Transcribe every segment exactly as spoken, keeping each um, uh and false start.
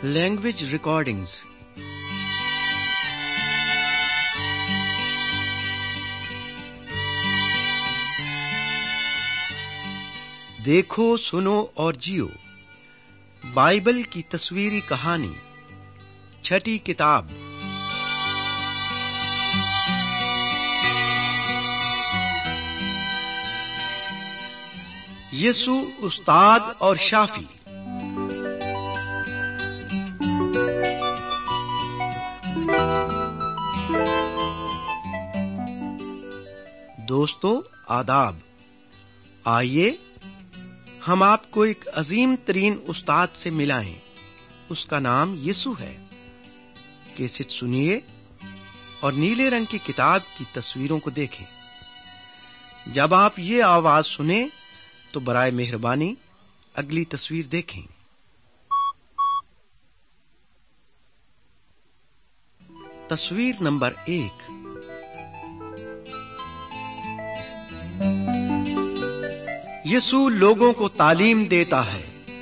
Language recordings. देखो, सुनो और जियो। बाइबल की तस्वीरी कहानी, छठी किताब। यीशु उस्ताद और शाफी। दोस्तों, आदाब। आइए हम आपको एक अजीम तरीन उस्ताद से मिलाएं। उसका नाम यीशु है। कैसेट सुनिए और नीले रंग की किताब की तस्वीरों को देखें। जब आप ये आवाज सुने तो बराए मेहरबानी अगली तस्वीर देखें। तस्वीर नंबर एक। यीशु लोगों को तालीम देता है।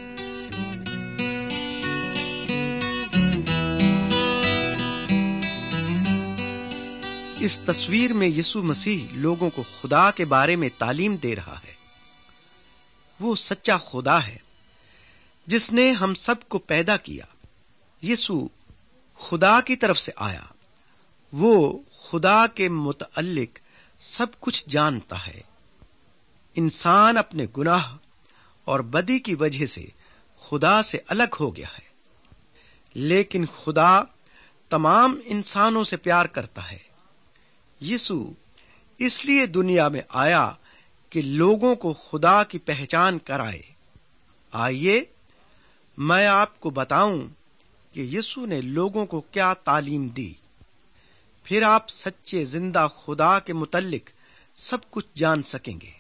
इस तस्वीर में यीशु मसीह लोगों को खुदा के बारे में तालीम दे रहा है। वो सच्चा खुदा है जिसने हम सबको पैदा किया। यीशु खुदा की तरफ से आया। वो खुदा के मुतअल्लिक सब कुछ जानता है। इंसान अपने गुनाह और बदी की वजह से खुदा से अलग हो गया है, लेकिन खुदा तमाम इंसानों से प्यार करता है। यीशु इसलिए दुनिया में आया कि लोगों को खुदा की पहचान कराए। आइए मैं आपको बताऊं कि यीशु ने लोगों को क्या तालीम दी, फिर आप सच्चे जिंदा खुदा के मुतल्लिक सब कुछ जान सकेंगे।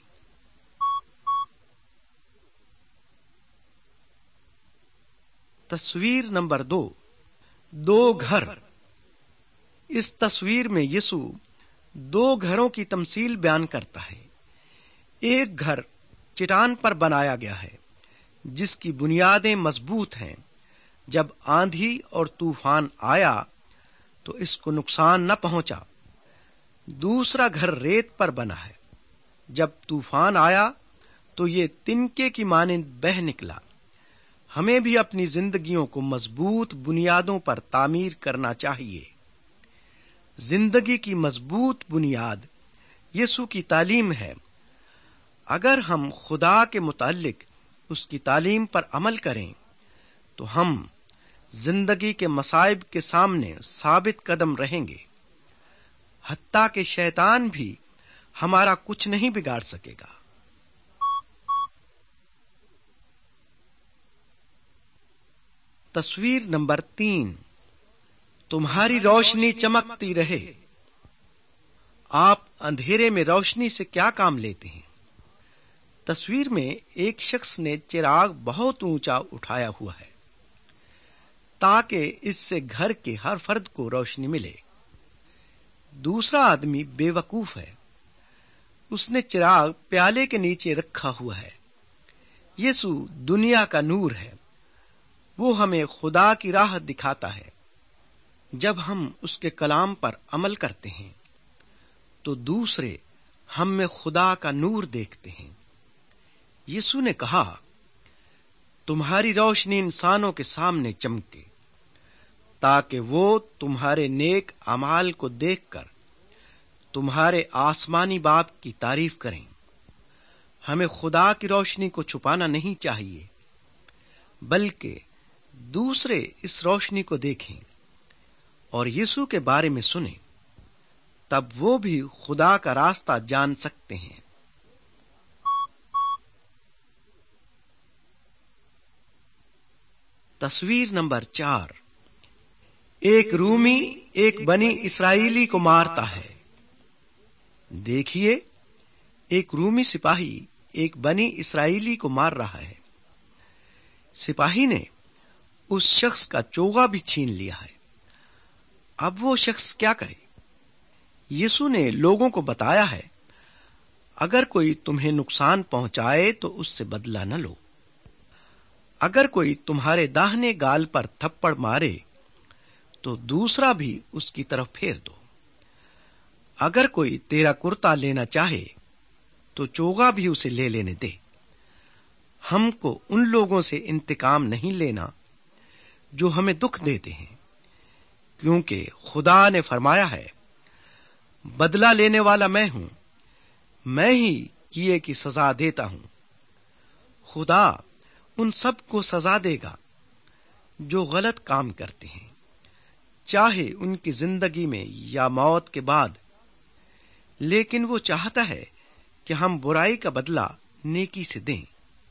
तस्वीर नंबर दो। दो घर। इस तस्वीर में यीशु दो घरों की तमसील बयान करता है। एक घर चट्टान पर बनाया गया है जिसकी बुनियादें मजबूत हैं। जब आंधी और तूफान आया तो इसको नुकसान न पहुंचा। दूसरा घर रेत पर बना है। जब तूफान आया तो ये तिनके की मानिंद बह निकला। हमें भी अपनी जिंदगियों को मजबूत बुनियादों पर तामीर करना चाहिए। जिंदगी की मजबूत बुनियाद यीशु की तालीम है। अगर हम खुदा के मुताल्लिक उसकी तालीम पर अमल करें तो हम जिंदगी के मसाइब के सामने साबित कदम रहेंगे। हत्ता के शैतान भी हमारा कुछ नहीं बिगाड़ सकेगा। तस्वीर नंबर तीन। तुम्हारी रोशनी चमकती रहे। आप अंधेरे में रोशनी से क्या काम लेते हैं? तस्वीर में एक शख्स ने चिराग बहुत ऊंचा उठाया हुआ है ताकि इससे घर के हर फर्द को रोशनी मिले। दूसरा आदमी बेवकूफ है। उसने चिराग प्याले के नीचे रखा हुआ है। यीशु दुनिया का नूर है। वो हमें खुदा की राह दिखाता है। जब हम उसके कलाम पर अमल करते हैं तो दूसरे हम में खुदा का नूर देखते हैं। यीशु ने कहा, तुम्हारी रोशनी इंसानों के सामने चमके ताकि वो तुम्हारे नेक अमाल को देखकर तुम्हारे आसमानी बाप की तारीफ करें। हमें खुदा की रोशनी को छुपाना नहीं चाहिए, बल्कि दूसरे इस रोशनी को देखें और यीशु के बारे में सुनें। तब वो भी खुदा का रास्ता जान सकते हैं। तस्वीर नंबर चार। एक रूमी एक बनी इस्राएली को मारता है। देखिए, एक रूमी सिपाही एक बनी इस्राएली को मार रहा है। सिपाही ने उस शख्स का चोगा भी छीन लिया है। अब वो शख्स क्या करे? यीशु ने लोगों को बताया है, अगर कोई तुम्हें नुकसान पहुंचाए तो उससे बदला न लो। اگر کوئی تمہارے داہنے گال پر تھپڑ مارے تو دوسرا بھی اس کی طرف پھیر دو۔ اگر کوئی تیرا کرتا لینا چاہے تو چوغا بھی اسے لے لینے دے۔ ہم کو ان لوگوں سے انتقام نہیں لینا جو ہمیں دکھ دیتے ہیں، کیونکہ خدا نے فرمایا ہے، بدلہ لینے والا میں ہوں، میں ہی کیے کی سزا دیتا ہوں۔ خدا ان سب کو سزا دے گا جو غلط کام کرتے ہیں، چاہے ان کی زندگی میں یا موت کے بعد، لیکن وہ چاہتا ہے کہ ہم برائی کا بدلہ نیکی سے دیں۔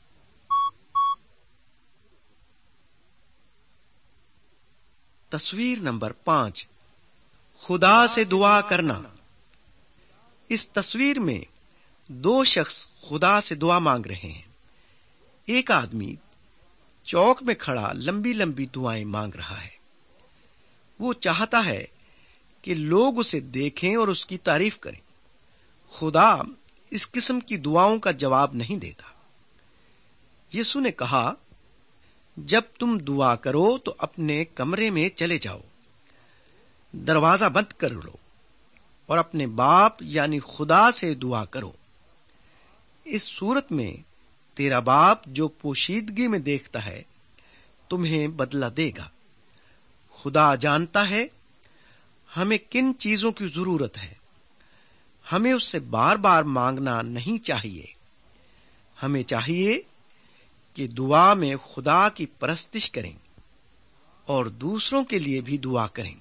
تصویر نمبر پانچ، خدا سے دعا کرنا۔ اس تصویر میں دو شخص خدا سے دعا مانگ رہے ہیں۔ ایک آدمی چوک میں کھڑا لمبی لمبی دعائیں مانگ رہا ہے۔ وہ چاہتا ہے کہ لوگ اسے دیکھیں اور اس کی تعریف کریں۔ خدا اس قسم کی دعاؤں کا جواب نہیں دیتا۔ یسوع نے کہا، جب تم دعا کرو تو اپنے کمرے میں چلے جاؤ، دروازہ بند کر لو اور اپنے باپ یعنی خدا سے دعا کرو۔ اس صورت میں تیرا باپ جو پوشیدگی میں دیکھتا ہے تمہیں بدلہ دے گا۔ خدا جانتا ہے ہمیں کن چیزوں کی ضرورت ہے۔ ہمیں اس سے بار بار مانگنا نہیں چاہیے۔ ہمیں چاہیے کہ دعا میں خدا کی پرستش کریں اور دوسروں کے لیے بھی دعا کریں۔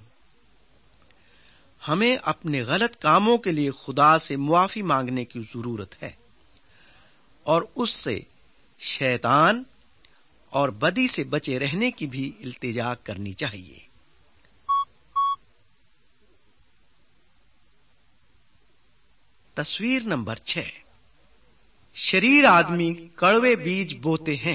ہمیں اپنے غلط کاموں کے لیے خدا سے معافی مانگنے کی ضرورت ہے اور اس سے شیطان اور بدی سے بچے رہنے کی بھی التجا کرنی چاہیے۔ تصویر نمبر چھ، شریر آدمی کڑوے بیج بوتے ہیں۔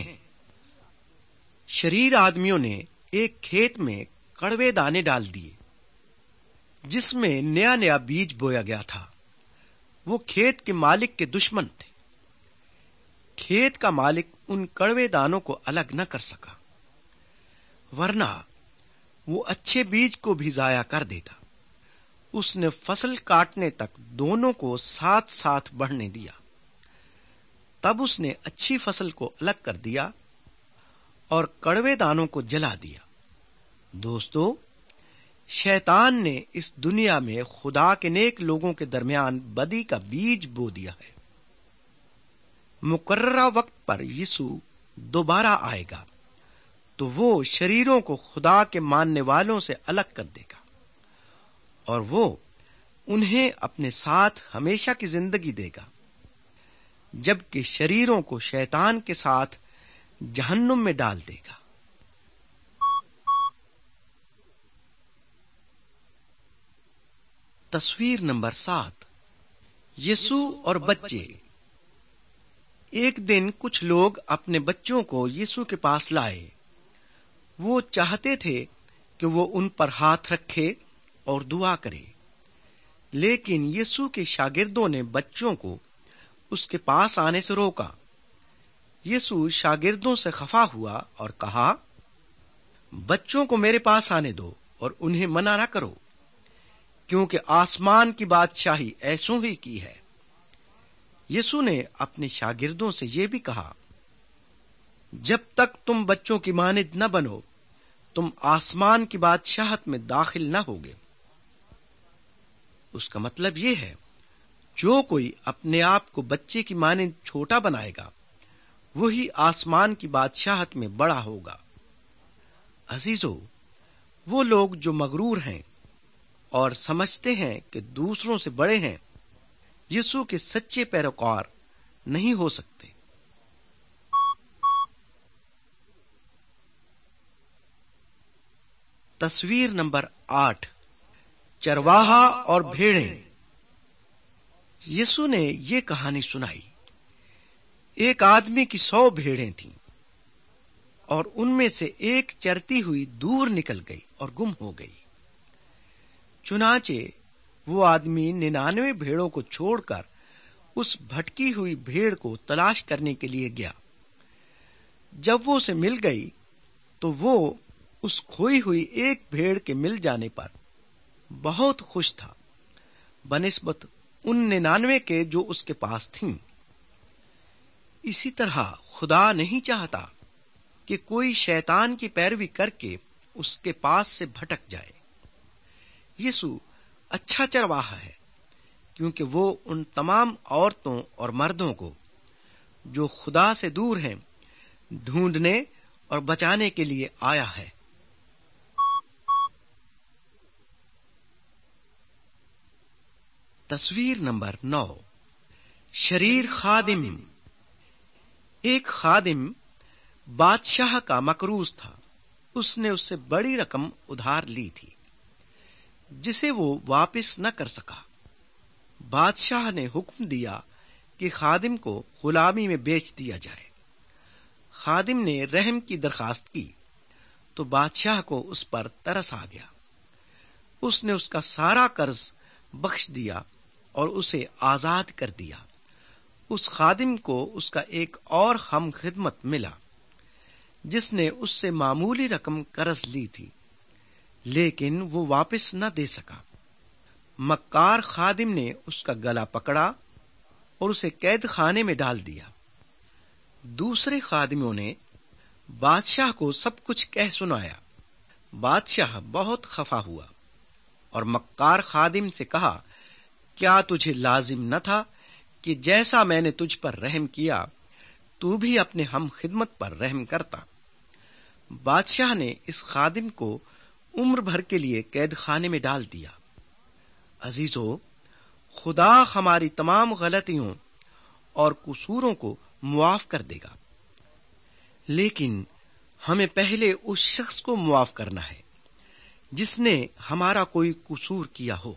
شریر آدمیوں نے ایک کھیت میں کڑوے دانے ڈال دیے جس میں نیا نیا بیج بویا گیا تھا۔ وہ کھیت کے مالک کے دشمن تھے۔ کھیت کا مالک ان کڑوے دانوں کو الگ نہ کر سکا، ورنہ وہ اچھے بیج کو بھی ضائع کر دیتا۔ اس نے فصل کاٹنے تک دونوں کو ساتھ ساتھ بڑھنے دیا۔ تب اس نے اچھی فصل کو الگ کر دیا اور کڑوے دانوں کو جلا دیا۔ دوستو، شیطان نے اس دنیا میں خدا کے نیک لوگوں کے درمیان بدی کا بیج بو دیا ہے۔ مقررہ وقت پر یسوع دوبارہ آئے گا تو وہ شریروں کو خدا کے ماننے والوں سے الگ کر دے گا اور وہ انہیں اپنے ساتھ ہمیشہ کی زندگی دے گا، جبکہ شریروں کو شیطان کے ساتھ جہنم میں ڈال دے گا۔ تصویر نمبر سات، یسوع اور بچے۔ ایک دن کچھ لوگ اپنے بچوں کو یسوع کے پاس لائے۔ وہ چاہتے تھے کہ وہ ان پر ہاتھ رکھے اور دعا کرے، لیکن یسوع کے شاگردوں نے بچوں کو اس کے پاس آنے سے روکا۔ یسوع شاگردوں سے خفا ہوا اور کہا، بچوں کو میرے پاس آنے دو اور انہیں منع نہ کرو، کیونکہ آسمان کی بادشاہی ایسوں ہی کی ہے۔ یسوع نے اپنے شاگردوں سے یہ بھی کہا، جب تک تم بچوں کی مانند نہ بنو تم آسمان کی بادشاہت میں داخل نہ ہوگے۔ اس کا مطلب یہ ہے، جو کوئی اپنے آپ کو بچے کی مانند چھوٹا بنائے گا وہی آسمان کی بادشاہت میں بڑا ہوگا۔ عزیزو، وہ لوگ جو مغرور ہیں اور سمجھتے ہیں کہ دوسروں سے بڑے ہیں، یسوع کے سچے پیروکار نہیں ہو سکتے۔ تصویر نمبر آٹھ، چرواہا اور بھیڑیں۔ یسوع نے یہ کہانی سنائی۔ ایک آدمی کی سو بھیڑیں تھیں اور ان میں سے ایک چرتی ہوئی دور نکل گئی اور گم ہو گئی۔ چنانچہ وہ آدمی ننانوے بھیڑوں کو چھوڑ کر اس بھٹکی ہوئی بھیڑ کو تلاش کرنے کے لیے گیا۔ جب وہ اسے مل گئی تو وہ اس کھوئی ہوئی ایک بھیڑ کے مل جانے پر بہت خوش تھا بنسبت ان ننانوے کے جو اس کے پاس تھیں۔ اسی طرح خدا نہیں چاہتا کہ کوئی شیطان کی پیروی کر کے اس کے پاس سے بھٹک جائے۔ یسوع اچھا چرواہا ہے کیونکہ وہ ان تمام عورتوں اور مردوں کو جو خدا سے دور ہیں ڈھونڈنے اور بچانے کے لیے آیا ہے۔ تصویر نمبر نو، شریر خادم۔ ایک خادم بادشاہ کا مقروض تھا۔ اس نے اس سے بڑی رقم ادھار لی تھی جسے وہ واپس نہ کر سکا۔ بادشاہ نے حکم دیا کہ خادم کو غلامی میں بیچ دیا جائے۔ خادم نے رحم کی درخواست کی تو بادشاہ کو اس پر ترس آ گیا۔ اس نے اس کا سارا قرض بخش دیا اور اسے آزاد کر دیا۔ اس خادم کو اس کا ایک اور ہم خدمت ملا جس نے اس سے معمولی رقم قرض لی تھی، لیکن وہ واپس نہ دے سکا۔ مکار خادم نے اس کا گلا پکڑا اور اسے قید خانے میں ڈال دیا۔ دوسرے خادموں نے بادشاہ کو سب کچھ کہہ سنایا۔ بادشاہ بہت خفا ہوا اور مکار خادم سے کہا، کیا تجھے لازم نہ تھا کہ جیسا میں نے تجھ پر رحم کیا تو بھی اپنے ہم خدمت پر رحم کرتا؟ بادشاہ نے اس خادم کو عمر بھر کے لیے قید خانے میں ڈال دیا۔ عزیزو، خدا ہماری تمام غلطیوں اور قصوروں کو معاف کر دے گا، لیکن ہمیں پہلے اس شخص کو معاف کرنا ہے جس نے ہمارا کوئی قصور کیا ہو۔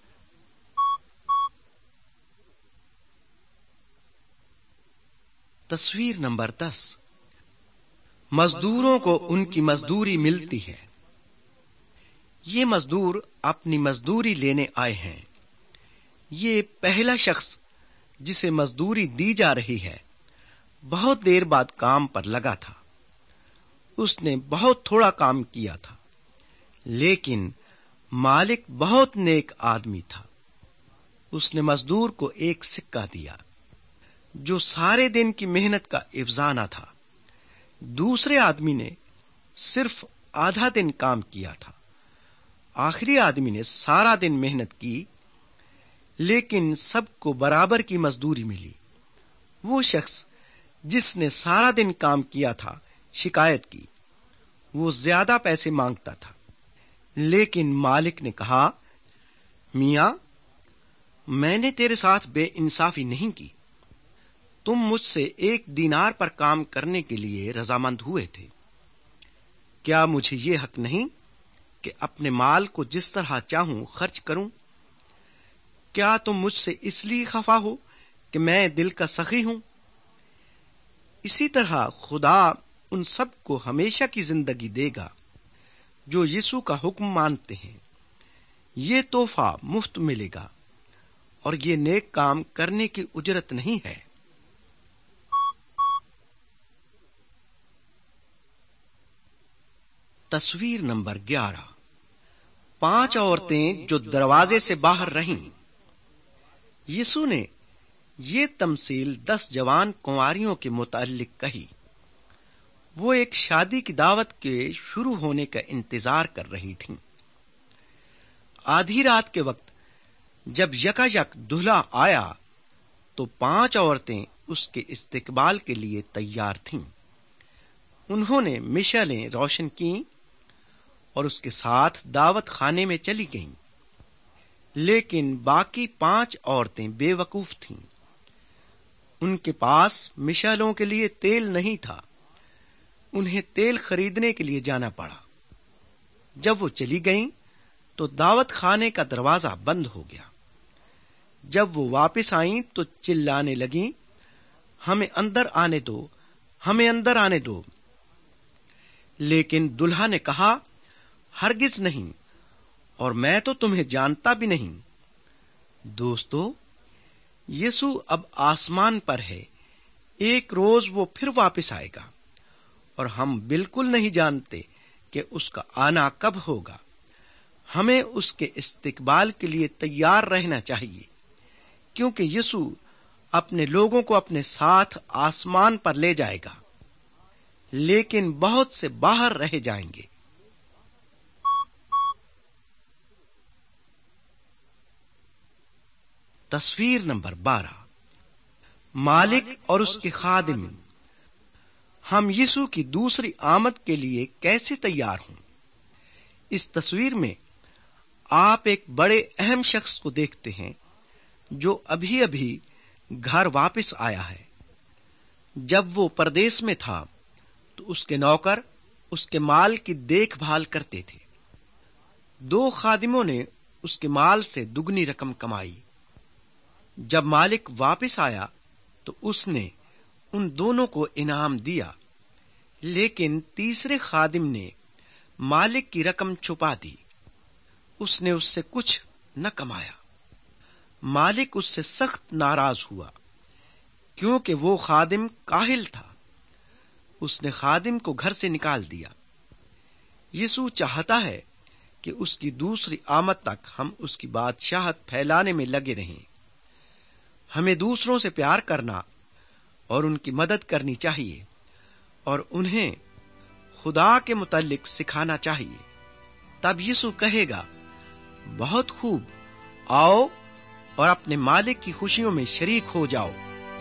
تصویر نمبر دس، مزدوروں کو ان کی مزدوری ملتی ہے۔ یہ مزدور اپنی مزدوری لینے آئے ہیں۔ یہ پہلا شخص جسے مزدوری دی جا رہی ہے بہت دیر بعد کام پر لگا تھا۔ اس نے بہت تھوڑا کام کیا تھا، لیکن مالک بہت نیک آدمی تھا۔ اس نے مزدور کو ایک سکہ دیا جو سارے دن کی محنت کا افزانہ تھا۔ دوسرے آدمی نے صرف آدھا دن کام کیا تھا۔ آخری آدمی نے سارا دن محنت کی، لیکن سب کو برابر کی مزدوری ملی۔ وہ شخص جس نے سارا دن کام کیا تھا شکایت کی، وہ زیادہ پیسے مانگتا تھا، لیکن مالک نے کہا، میاں، میں نے تیرے ساتھ بے انصافی نہیں کی۔ تم مجھ سے ایک دینار پر کام کرنے کے لیے رضامند ہوئے تھے۔ کیا مجھے یہ حق نہیں کہ اپنے مال کو جس طرح چاہوں خرچ کروں؟ کیا تم مجھ سے اس لیے خفا ہو کہ میں دل کا سخی ہوں؟ اسی طرح خدا ان سب کو ہمیشہ کی زندگی دے گا جو یسوع کا حکم مانتے ہیں۔ یہ تحفہ مفت ملے گا اور یہ نیک کام کرنے کی اجرت نہیں ہے۔ تصویر نمبر گیارہ، پانچ عورتیں جو دروازے سے باہر رہیں۔ یسوع نے یہ تمثیل دس جوان کنواریوں کے متعلق کہی۔ وہ ایک شادی کی دعوت کے شروع ہونے کا انتظار کر رہی تھیں۔ آدھی رات کے وقت جب یکا یک دلہا آیا تو پانچ عورتیں اس کے استقبال کے لیے تیار تھیں۔ انہوں نے مشعلیں روشن کیں اور اس کے ساتھ دعوت خانے میں چلی گئیں، لیکن باقی پانچ عورتیں بے وقوف تھیں۔ ان کے پاس مشعلوں کے لیے تیل نہیں تھا۔ انہیں تیل خریدنے کے لیے جانا پڑا۔ جب وہ چلی گئیں تو دعوت خانے کا دروازہ بند ہو گیا۔ جب وہ واپس آئیں تو چلانے لگیں، ہمیں اندر آنے دو، ہمیں اندر آنے دو۔ لیکن دلہا نے کہا، ہرگز نہیں، اور میں تو تمہیں جانتا بھی نہیں۔ دوستو، یسوع اب آسمان پر ہے۔ ایک روز وہ پھر واپس آئے گا اور ہم بالکل نہیں جانتے کہ اس کا آنا کب ہوگا۔ ہمیں اس کے استقبال کے لیے تیار رہنا چاہیے، کیونکہ یسوع اپنے لوگوں کو اپنے ساتھ آسمان پر لے جائے گا، لیکن بہت سے باہر رہ جائیں گے۔ تصویر نمبر بارہ، مالک اور اس کے خادم۔ ہم یسوع کی دوسری آمد کے لیے کیسے تیار ہوں؟ اس تصویر میں آپ ایک بڑے اہم شخص کو دیکھتے ہیں جو ابھی ابھی گھر واپس آیا ہے۔ جب وہ پردیس میں تھا تو اس کے نوکر اس کے مال کی دیکھ بھال کرتے تھے۔ دو خادموں نے اس کے مال سے دگنی رقم کمائی۔ جب مالک واپس آیا تو اس نے ان دونوں کو انعام دیا، لیکن تیسرے خادم نے مالک کی رقم چھپا دی۔ اس نے اس سے کچھ نہ کمایا۔ مالک اس سے سخت ناراض ہوا، کیونکہ وہ خادم کاہل تھا۔ اس نے خادم کو گھر سے نکال دیا۔ یسوع چاہتا ہے کہ اس کی دوسری آمد تک ہم اس کی بادشاہت پھیلانے میں لگے رہیں۔ ہمیں دوسروں سے پیار کرنا اور ان کی مدد کرنی چاہیے، اور انہیں خدا کے متعلق سکھانا چاہیے۔ تب یسوع کہے گا، بہت خوب، آؤ اور اپنے مالک کی خوشیوں میں شریک ہو جاؤ۔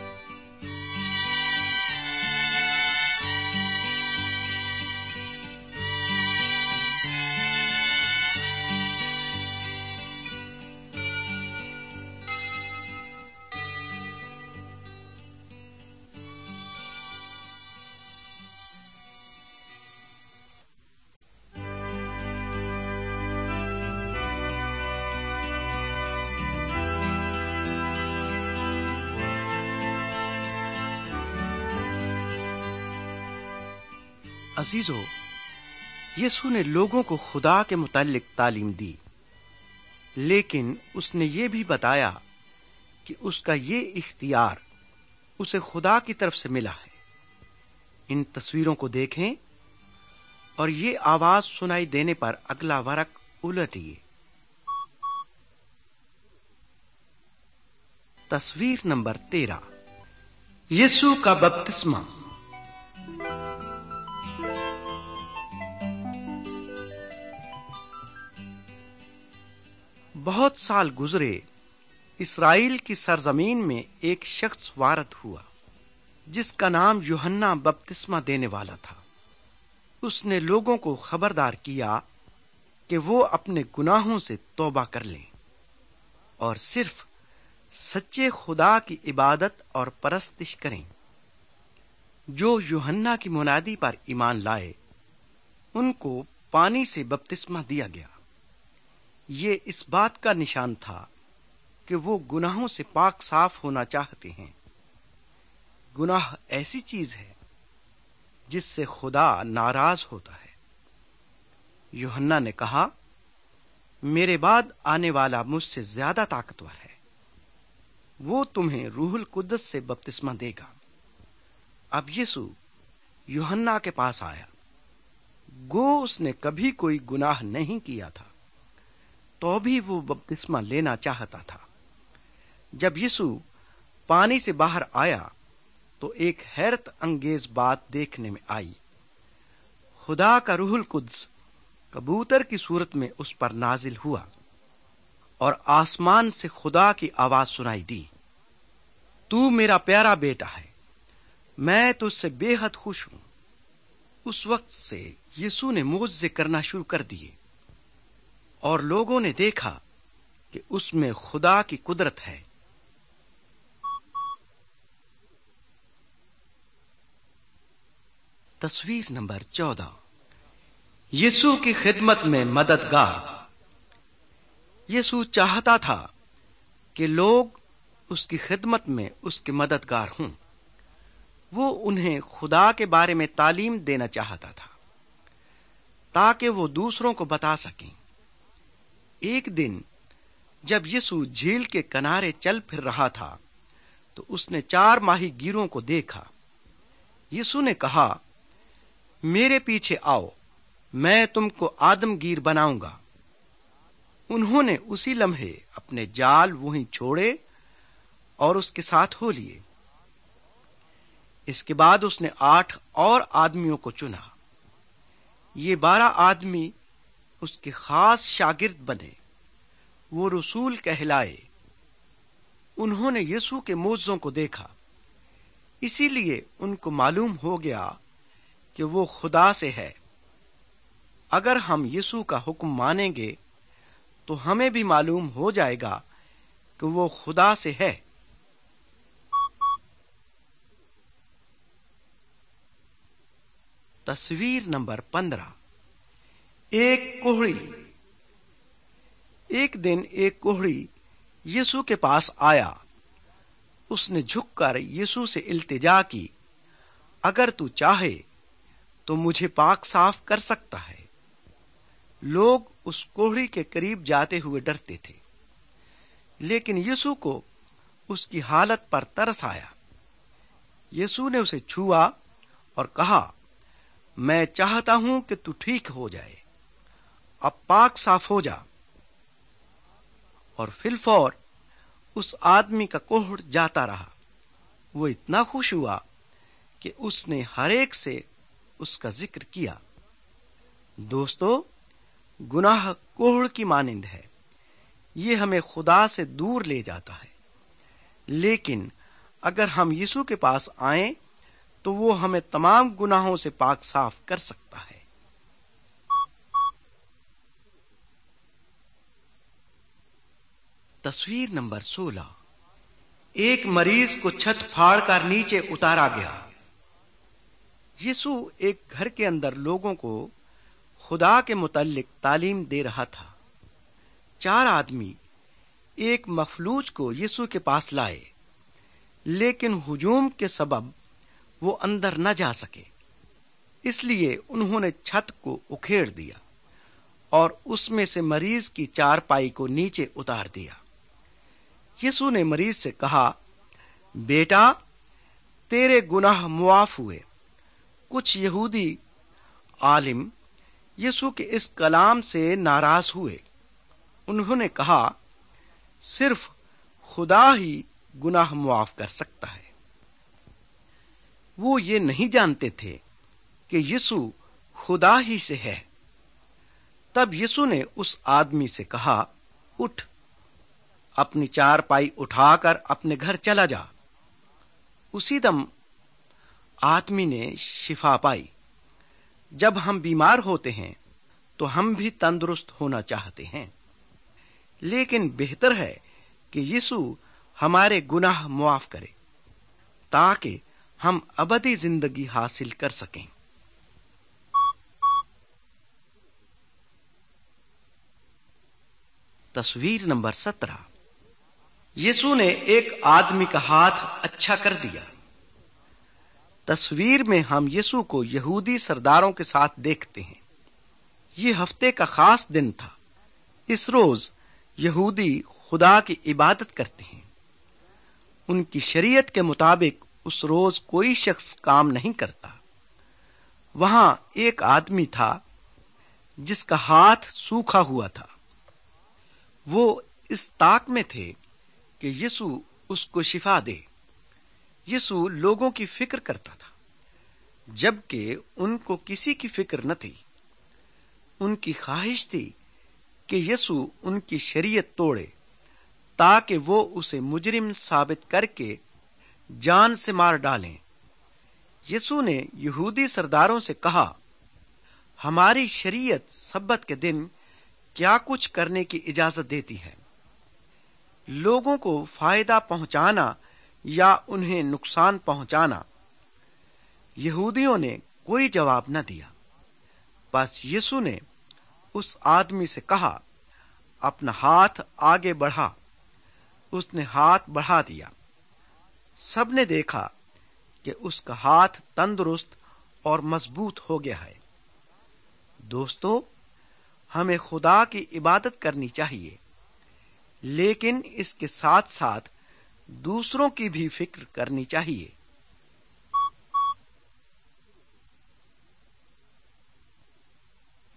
عزیزو، یسوع نے لوگوں کو خدا کے متعلق تعلیم دی، لیکن اس نے یہ بھی بتایا کہ اس کا یہ اختیار اسے خدا کی طرف سے ملا ہے۔ ان تصویروں کو دیکھیں اور یہ آواز سنائی دینے پر اگلا ورق الٹیے۔ تصویر نمبر تیرہ، یسوع کا بپتسمہ۔ بہت سال گزرے، اسرائیل کی سرزمین میں ایک شخص وارد ہوا جس کا نام یوحنا بپتسمہ دینے والا تھا۔ اس نے لوگوں کو خبردار کیا کہ وہ اپنے گناہوں سے توبہ کر لیں اور صرف سچے خدا کی عبادت اور پرستش کریں۔ جو یوحنا کی منادی پر ایمان لائے ان کو پانی سے بپتسمہ دیا گیا۔ یہ اس بات کا نشان تھا کہ وہ گناہوں سے پاک صاف ہونا چاہتے ہیں۔ گناہ ایسی چیز ہے جس سے خدا ناراض ہوتا ہے۔ یوحنا نے کہا، میرے بعد آنے والا مجھ سے زیادہ طاقتور ہے، وہ تمہیں روح القدس سے بپتسمہ دے گا۔ اب یسوع یوحنا کے پاس آیا، گو اس نے کبھی کوئی گناہ نہیں کیا تھا، تو بھی وہ بپتسمہ لینا چاہتا تھا۔ جب یسوع پانی سے باہر آیا تو ایک حیرت انگیز بات دیکھنے میں آئی۔ خدا کا روح القدس کبوتر کی صورت میں اس پر نازل ہوا اور آسمان سے خدا کی آواز سنائی دی، تو میرا پیارا بیٹا ہے، میں تجھ سے بے حد خوش ہوں۔ اس وقت سے یسوع نے معجزے کرنا شروع کر دیے اور لوگوں نے دیکھا کہ اس میں خدا کی قدرت ہے۔ تصویر نمبر چودہ، یسوع کی خدمت میں مددگار۔ یسوع چاہتا تھا کہ لوگ اس کی خدمت میں اس کے مددگار ہوں۔ وہ انہیں خدا کے بارے میں تعلیم دینا چاہتا تھا تاکہ وہ دوسروں کو بتا سکیں۔ ایک دن جب یسوع جھیل کے کنارے چل پھر رہا تھا تو اس نے چار ماہی گیروں کو دیکھا۔ یسوع نے کہا، میرے پیچھے آؤ، میں تم کو آدمگیر بناؤں گا۔ انہوں نے اسی لمحے اپنے جال وہیں چھوڑے اور اس کے ساتھ ہو لیے۔ اس کے بعد اس نے آٹھ اور آدمیوں کو چنا۔ یہ بارہ آدمی اس کے خاص شاگرد بنے، وہ رسول کہلائے۔ انہوں نے یسوع کے معجزوں کو دیکھا، اسی لیے ان کو معلوم ہو گیا کہ وہ خدا سے ہے۔ اگر ہم یسوع کا حکم مانیں گے تو ہمیں بھی معلوم ہو جائے گا کہ وہ خدا سے ہے۔ تصویر نمبر پندرہ، ایک کوہڑی۔ ایک دن ایک کوہڑی یسوع کے پاس آیا۔ اس نے جھک کر یسوع سے التجا کی، اگر تو چاہے تو مجھے پاک صاف کر سکتا ہے۔ لوگ اس کوہڑی کے قریب جاتے ہوئے ڈرتے تھے، لیکن یسوع کو اس کی حالت پر ترس آیا۔ یسوع نے اسے چھوا اور کہا، میں چاہتا ہوں کہ تو ٹھیک ہو جائے، اب پاک صاف ہو جا۔ اور فی الفور اس آدمی کا کوہڑ جاتا رہا۔ وہ اتنا خوش ہوا کہ اس نے ہر ایک سے اس کا ذکر کیا۔ دوستو، گناہ کوہڑ کی مانند ہے، یہ ہمیں خدا سے دور لے جاتا ہے، لیکن اگر ہم یسوع کے پاس آئیں تو وہ ہمیں تمام گناہوں سے پاک صاف کر سکتا ہے۔ تصویر نمبر سولہ، ایک مریض کو چھت پھاڑ کر نیچے اتارا گیا۔ یسوع ایک گھر کے اندر لوگوں کو خدا کے متعلق تعلیم دے رہا تھا۔ چار آدمی ایک مفلوج کو یسوع کے پاس لائے، لیکن ہجوم کے سبب وہ اندر نہ جا سکے، اس لیے انہوں نے چھت کو اکھیڑ دیا اور اس میں سے مریض کی چارپائی کو نیچے اتار دیا۔ یسوع نے مریض سے کہا، بیٹا، تیرے گناہ معاف ہوئے۔ کچھ یہودی عالم یسوع کے اس کلام سے ناراض ہوئے۔ انہوں نے کہا، صرف خدا ہی گناہ معاف کر سکتا ہے۔ وہ یہ نہیں جانتے تھے کہ یسوع خدا ہی سے ہے۔ تب یسوع نے اس آدمی سے کہا، اٹھ، اپنی چارپائی اٹھا کر اپنے گھر چلا جا۔ اسی دم آدمی نے شفا پائی۔ جب ہم بیمار ہوتے ہیں تو ہم بھی تندرست ہونا چاہتے ہیں، لیکن بہتر ہے کہ یسوع ہمارے گناہ معاف کرے تاکہ ہم ابدی زندگی حاصل کر سکیں۔ تصویر نمبر سترہ، یسوع نے ایک آدمی کا ہاتھ اچھا کر دیا۔ تصویر میں ہم یسوع کو یہودی سرداروں کے ساتھ دیکھتے ہیں۔ یہ ہفتے کا خاص دن تھا۔ اس روز یہودی خدا کی عبادت کرتے ہیں۔ ان کی شریعت کے مطابق اس روز کوئی شخص کام نہیں کرتا۔ وہاں ایک آدمی تھا جس کا ہاتھ سوکھا ہوا تھا۔ وہ اس طاق میں تھے کہ یسوع اس کو شفا دے۔ یسوع لوگوں کی فکر کرتا تھا، جبکہ ان کو کسی کی فکر نہ تھی۔ ان کی خواہش تھی کہ یسوع ان کی شریعت توڑے تاکہ وہ اسے مجرم ثابت کر کے جان سے مار ڈالیں۔ یسوع نے یہودی سرداروں سے کہا، ہماری شریعت سبت کے دن کیا کچھ کرنے کی اجازت دیتی ہے؟ لوگوں کو فائدہ پہنچانا یا انہیں نقصان پہنچانا؟ یہودیوں نے کوئی جواب نہ دیا۔ بس یسوع نے اس آدمی سے کہا، اپنا ہاتھ آگے بڑھا۔ اس نے ہاتھ بڑھا دیا۔ سب نے دیکھا کہ اس کا ہاتھ تندرست اور مضبوط ہو گیا ہے۔ دوستو، ہمیں خدا کی عبادت کرنی چاہیے، لیکن اس کے ساتھ ساتھ دوسروں کی بھی فکر کرنی چاہیے۔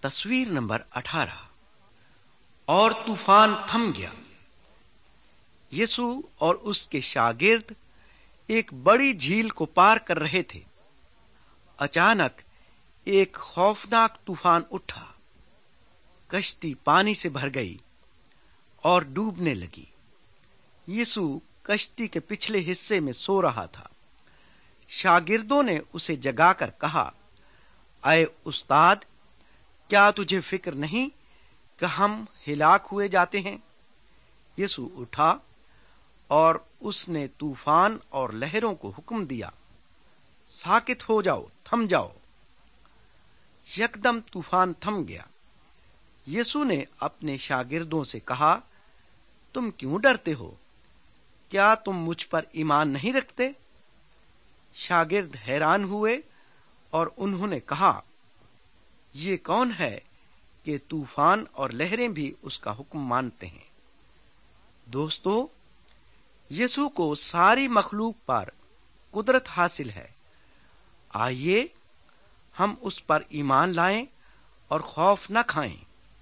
تصویر نمبر اٹھارہ۔ اور طوفان تھم گیا۔ یسوع اور اس کے شاگرد ایک بڑی جھیل کو پار کر رہے تھے۔ اچانک ایک خوفناک طوفان اٹھا، کشتی پانی سے بھر گئی اور ڈوبنے لگی۔ یسوع کشتی کے پچھلے حصے میں سو رہا تھا۔ شاگردوں نے اسے جگا کر کہا، اے استاد، کیا تجھے فکر نہیں کہ ہم ہلاک ہوئے جاتے ہیں؟ یسوع اٹھا اور اس نے طوفان اور لہروں کو حکم دیا، ساکت ہو جاؤ، تھم جاؤ۔ یکدم طوفان تھم گیا۔ یسوع نے اپنے شاگردوں سے کہا، تم کیوں ڈرتے ہو؟ کیا تم مجھ پر ایمان نہیں رکھتے؟ شاگرد حیران ہوئے اور انہوں نے کہا، یہ کون ہے کہ طوفان اور لہریں بھی اس کا حکم مانتے ہیں؟ دوستو، یسوع کو ساری مخلوق پر قدرت حاصل ہے۔ آئیے ہم اس پر ایمان لائیں اور خوف نہ کھائیں۔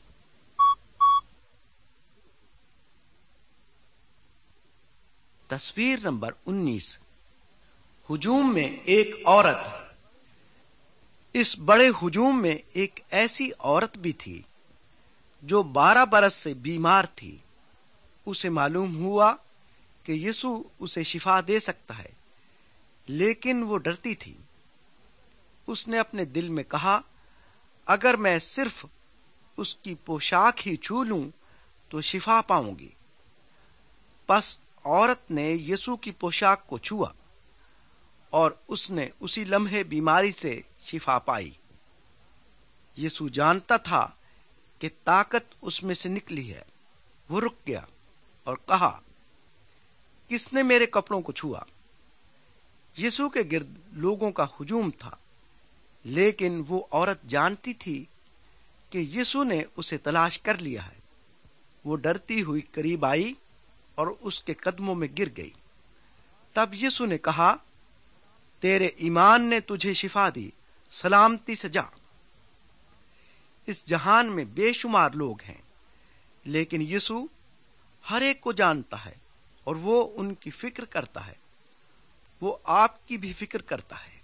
تصویر نمبر انیس۔ ہجوم میں ایک عورت۔ اس بڑے ہجوم میں ایک ایسی عورت بھی تھی جو بارہ برس سے بیمار تھی۔ اسے معلوم ہوا کہ یسوع اسے شفا دے سکتا ہے، لیکن وہ ڈرتی تھی۔ اس نے اپنے دل میں کہا، اگر میں صرف اس کی پوشاک ہی چھو لوں تو شفا پاؤں گی۔ پس عورت نے یسوع کی پوشاک کو چھوا اور اس نے اسی لمحے بیماری سے شفا پائی۔ یسوع جانتا تھا کہ طاقت اس میں سے نکلی ہے۔ وہ رک گیا اور کہا، کس نے میرے کپڑوں کو چھوا؟ یسوع کے گرد لوگوں کا ہجوم تھا، لیکن وہ عورت جانتی تھی کہ یسوع نے اسے تلاش کر لیا ہے۔ وہ ڈرتی ہوئی قریب آئی اور اس کے قدموں میں گر گئی۔ تب یسوع نے کہا، تیرے ایمان نے تجھے شفا دی، سلامتی سے جا۔ اس جہان میں بے شمار لوگ ہیں، لیکن یسوع ہر ایک کو جانتا ہے اور وہ ان کی فکر کرتا ہے۔ وہ آپ کی بھی فکر کرتا ہے۔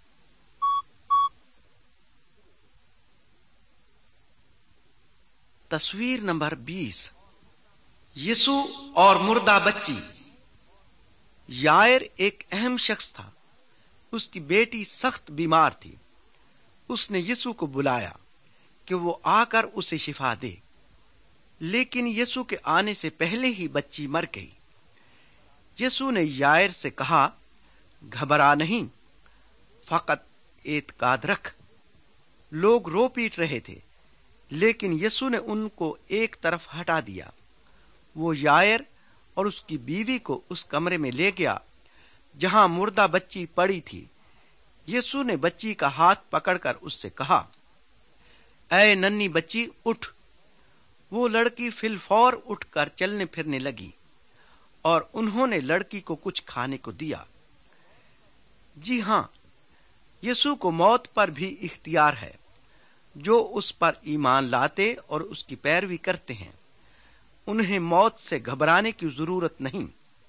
تصویر نمبر بیس۔ یسوع اور مردہ بچی۔ یائر ایک اہم شخص تھا۔ اس کی بیٹی سخت بیمار تھی۔ اس نے یسوع کو بلایا کہ وہ آ کر اسے شفا دے، لیکن یسوع کے آنے سے پہلے ہی بچی مر گئی۔ یسوع نے یائر سے کہا، گھبرا نہیں، فقط اعتقاد رکھ۔ لوگ رو پیٹ رہے تھے، لیکن یسوع نے ان کو ایک طرف ہٹا دیا۔ وہ یائر اور اس کی بیوی کو اس کمرے میں لے گیا جہاں مردہ بچی پڑی تھی۔ یسوع نے بچی کا ہاتھ پکڑ کر اس سے کہا، اے ننھی بچی، اٹھ۔ وہ لڑکی فی الفور اٹھ کر چلنے پھرنے لگی اور انہوں نے لڑکی کو کچھ کھانے کو دیا۔ جی ہاں، یسوع کو موت پر بھی اختیار ہے۔ جو اس پر ایمان لاتے اور اس کی پیروی کرتے ہیں، انہیں موت سے گھبرانے کی ضرورت نہیں۔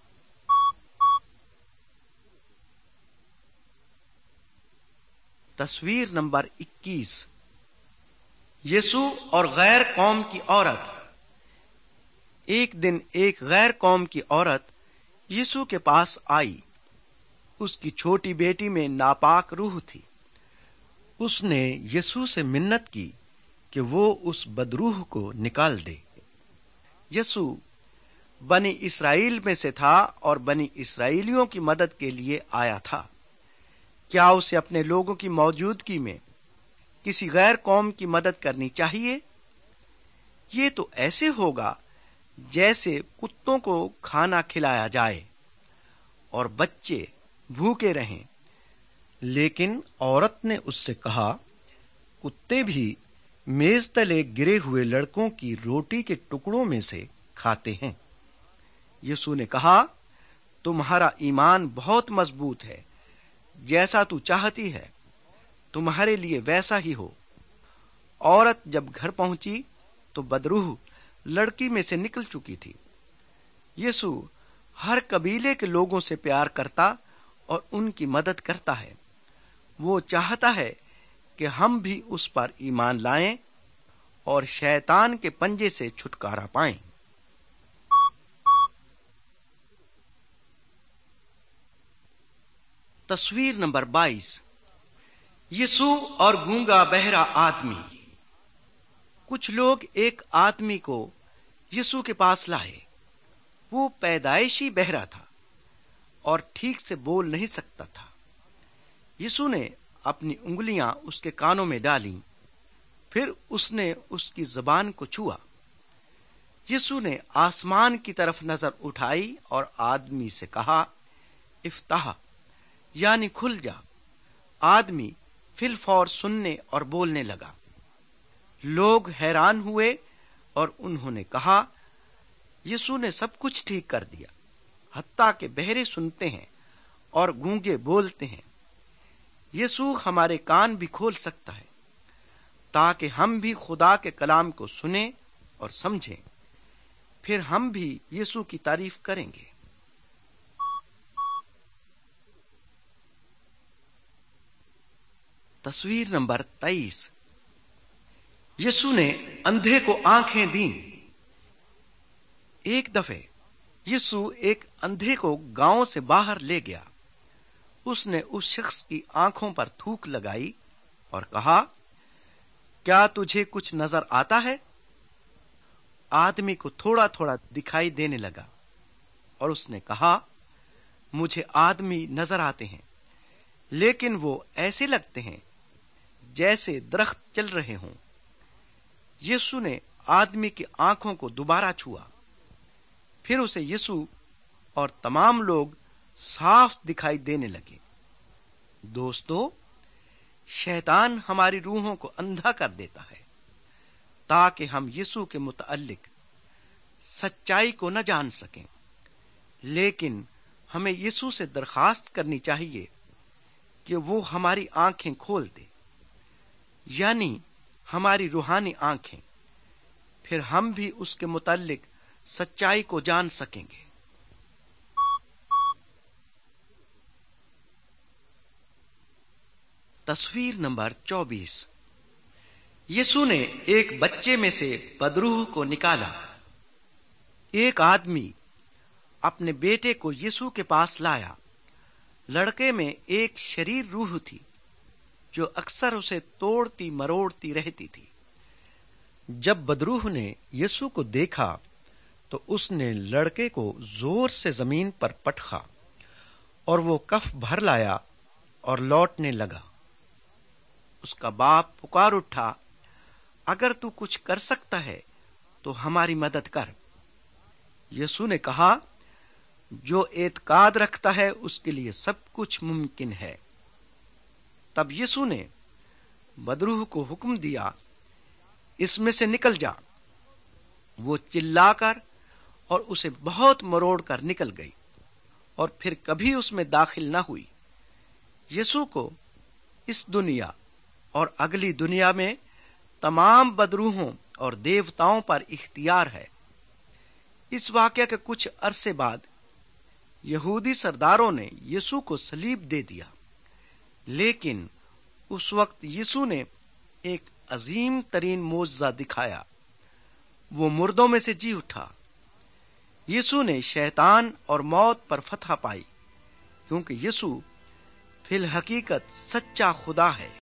تصویر نمبر اکیس۔ یسوع اور غیر قوم کی عورت۔ ایک دن ایک غیر قوم کی عورت یسوع کے پاس آئی۔ اس کی چھوٹی بیٹی میں ناپاک روح تھی۔ اس نے یسوع سے منت کی کہ وہ اس بدروح کو نکال دے۔ یسوع بنی اسرائیل میں سے تھا اور بنی اسرائیلیوں کی مدد کے لیے آیا تھا۔ کیا اسے اپنے لوگوں کی موجودگی میں کسی غیر قوم کی مدد کرنی چاہیے؟ یہ تو ایسے ہوگا جیسے کتوں کو کھانا کھلایا جائے اور بچے بھوکے رہیں۔ لیکن عورت نے اس سے کہا، کتے بھی میز تلے گرے ہوئے لڑکوں کی روٹی کے ٹکڑوں میں سے کھاتے ہیں۔ یسوع نے کہا، تمہارا ایمان بہت مضبوط ہے، جیسا تو چاہتی ہے تمہارے لیے ویسا ہی ہو۔ عورت جب گھر پہنچی تو بدروح لڑکی میں سے نکل چکی تھی۔ یسوع ہر قبیلے کے لوگوں سے پیار کرتا اور ان کی مدد کرتا ہے۔ وہ چاہتا ہے کہ ہم بھی اس پر ایمان لائیں اور شیطان کے پنجے سے چھٹکارا پائیں۔ تصویر نمبر بائیس، یسوع اور گونگا بہرا آدمی۔ کچھ لوگ ایک آدمی کو یسوع کے پاس لائے۔ وہ پیدائشی بہرا تھا اور ٹھیک سے بول نہیں سکتا تھا۔ یسوع نے اپنی انگلیاں اس کے کانوں میں ڈالیں، پھر اس نے اس کی زبان کو چھوا۔ یسوع نے آسمان کی طرف نظر اٹھائی اور آدمی سے کہا، افتح، یعنی کھل جا۔ آدمی فی الفور سننے اور بولنے لگا۔ لوگ حیران ہوئے اور انہوں نے کہا، یسوع نے سب کچھ ٹھیک کر دیا، حتیٰ کہ بہرے سنتے ہیں اور گونگے بولتے ہیں۔ یسوع ہمارے کان بھی کھول سکتا ہے تاکہ ہم بھی خدا کے کلام کو سنیں اور سمجھیں، پھر ہم بھی یسوع کی تعریف کریں گے۔ تصویر نمبر تیئیس، یسوع نے اندھے کو آنکھیں دیں۔ ایک دفعہ یسوع ایک اندھے کو گاؤں سے باہر لے گیا۔ اس نے اس شخص کی آنکھوں پر تھوک لگائی اور کہا، کیا تجھے کچھ نظر آتا ہے؟ آدمی کو تھوڑا تھوڑا دکھائی دینے لگا اور اس نے کہا، مجھے آدمی نظر آتے ہیں، لیکن وہ ایسے لگتے ہیں جیسے درخت چل رہے ہوں۔ یسوع نے آدمی کی آنکھوں کو دوبارہ چھوا، پھر اسے یسوع اور تمام لوگ صاف دکھائی دینے لگے۔ دوستو، شیطان ہماری روحوں کو اندھا کر دیتا ہے تاکہ ہم یسوع کے متعلق سچائی کو نہ جان سکیں، لیکن ہمیں یسوع سے درخواست کرنی چاہیے کہ وہ ہماری آنکھیں کھول دے، یعنی ہماری روحانی آنکھیں، پھر ہم بھی اس کے متعلق سچائی کو جان سکیں گے۔ تصویر نمبر چوبیس، یسوع نے ایک بچے میں سے بدروح کو نکالا۔ ایک آدمی اپنے بیٹے کو یسوع کے پاس لایا۔ لڑکے میں ایک شریر روح تھی جو اکثر اسے توڑتی مروڑتی رہتی تھی۔ جب بدروح نے یسوع کو دیکھا تو اس نے لڑکے کو زور سے زمین پر پٹخا اور وہ کف بھر لایا اور لوٹنے لگا۔ اس کا باپ پکار اٹھا، اگر تو کچھ کر سکتا ہے تو ہماری مدد کر۔ یسوع نے کہا، جو اعتقاد رکھتا ہے اس کے لیے سب کچھ ممکن ہے۔ تب یسوع نے بدروح کو حکم دیا، اس میں سے نکل جا۔ وہ چلا کر اور اسے بہت مروڑ کر نکل گئی اور پھر کبھی اس میں داخل نہ ہوئی۔ یسوع کو اس دنیا اور اگلی دنیا میں تمام بدروحوں اور دیوتاؤں پر اختیار ہے۔ اس واقعہ کے کچھ عرصے بعد یہودی سرداروں نے یسوع کو صلیب دے دیا، لیکن اس وقت یسوع نے ایک عظیم ترین معجزہ دکھایا۔ وہ مردوں میں سے جی اٹھا۔ یسوع نے شیطان اور موت پر فتح پائی، کیونکہ یسوع فی الحقیقت سچا خدا ہے۔